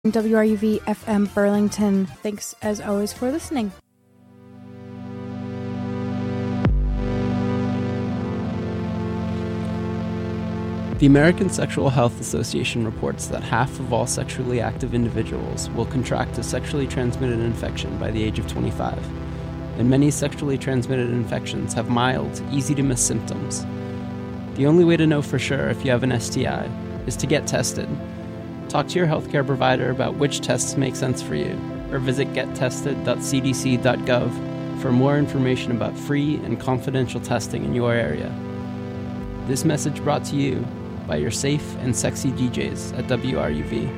WRUV FM Burlington. Thanks as always for listening. The American Sexual Health Association reports that half of all sexually active individuals will contract a sexually transmitted infection by the age of 25, and many sexually transmitted infections have mild, easy-to-miss symptoms. The only way to know for sure if you have an STI is to get tested. Talk to your healthcare provider about which tests make sense for you, or visit gettested.cdc.gov for more information about free and confidential testing in your area. This message brought to you by your safe and sexy DJs at WRUV.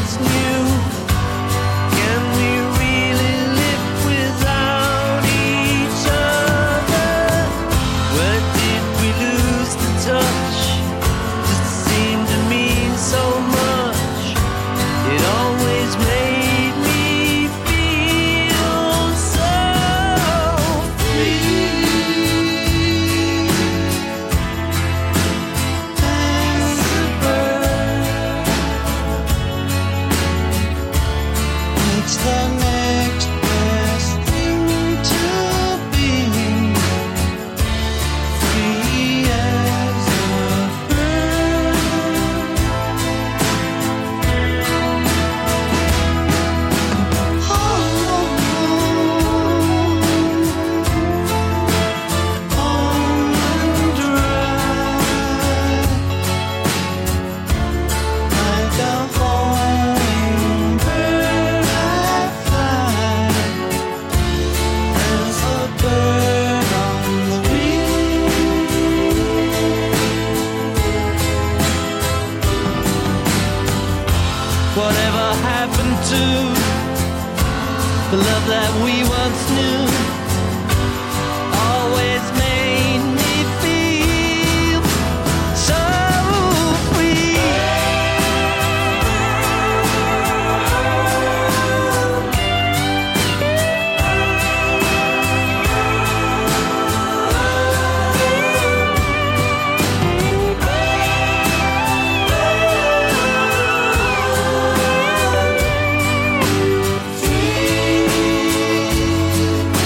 once knew. Can we really live without each other? Where did we lose the touch? Does it seem to mean so much? It always made me feel so free. As a bird, it's the next best thing to being free as a bird. On dry, like a hummingbird I fly, as a bird on the wing. Whatever happened to the love that we once knew? Always made me feel so free. Free.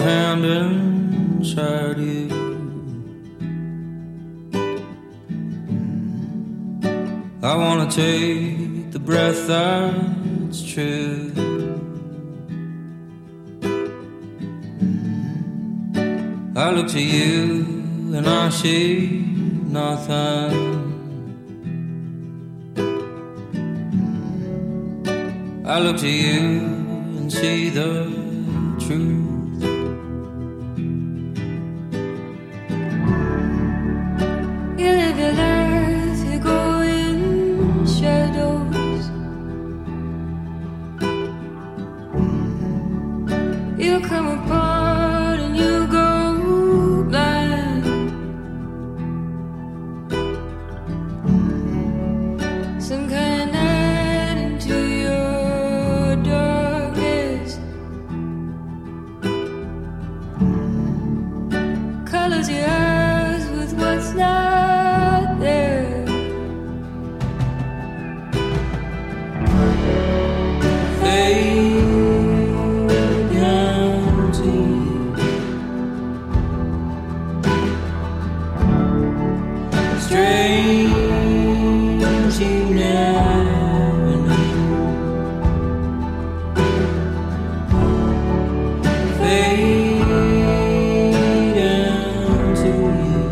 hand inside you. I wanna take the breath that's true. I look to you and I see nothing. I look to you and see the truth. You live your life, you go in shadows. You come apart and you go blind. Some kind of night into your darkness. Colors your eyes with what's not there. Fade empty. Strange you never knew. Fade into you.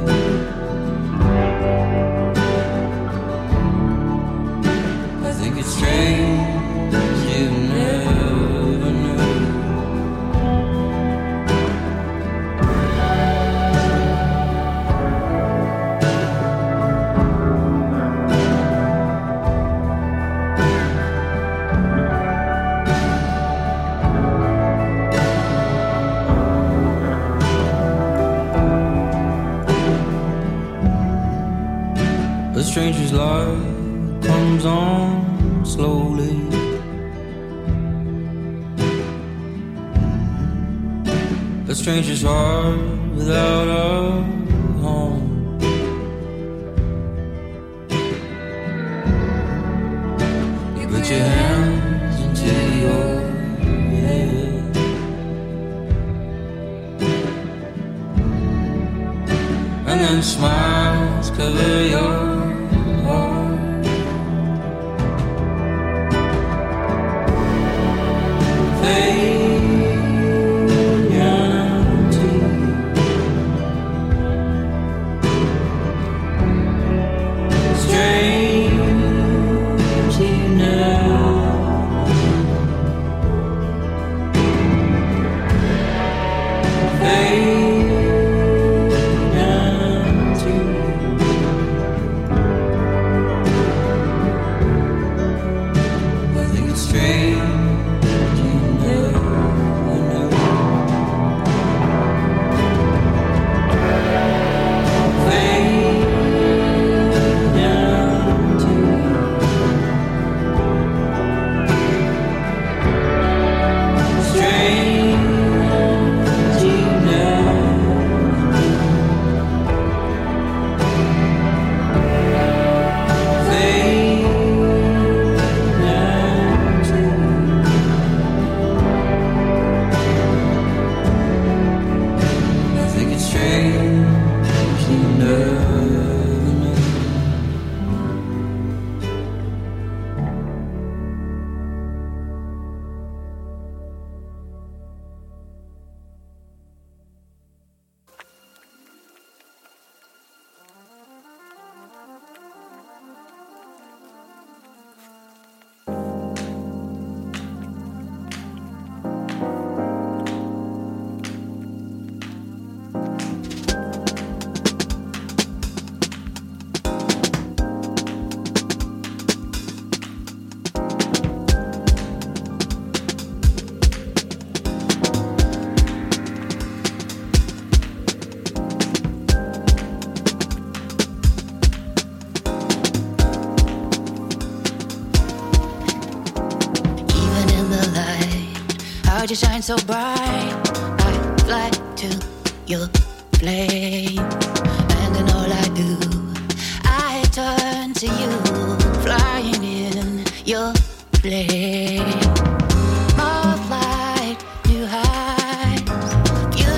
I think it's strange you never knew. A stranger's light comes on slowly. A stranger's heart without a home. You put your hands into your head. And then smiles cover your heart. Fade empty. Strange you know. Fade empty. I think it's strange you never knew. Fade empty. Strange you never Fade empty. I think it's strange you never knew. Even in the light, how'd you shine so bright? I fly to your flame, and in all I do, I turn to you, flying in your flame. More light, new heights, you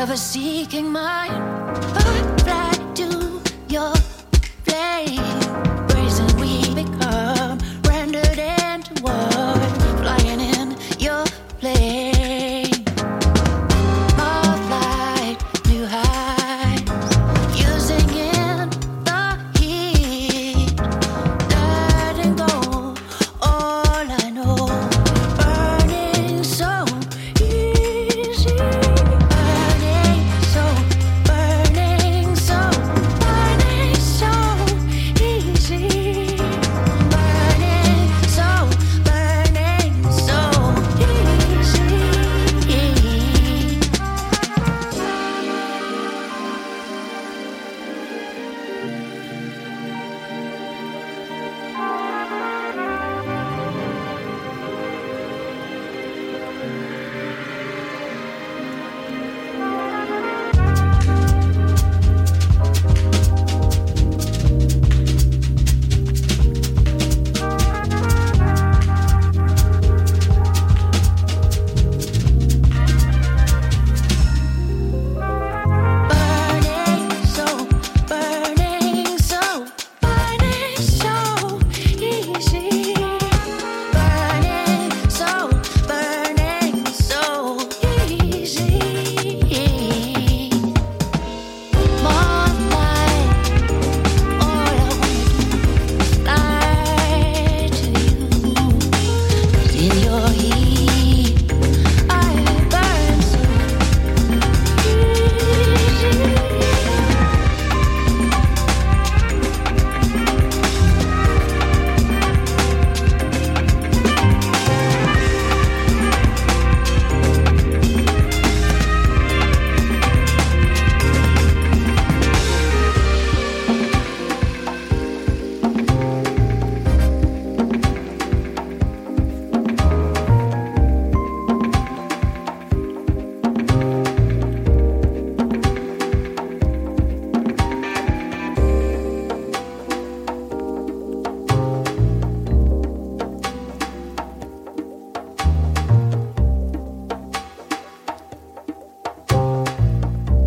ever seeking mine.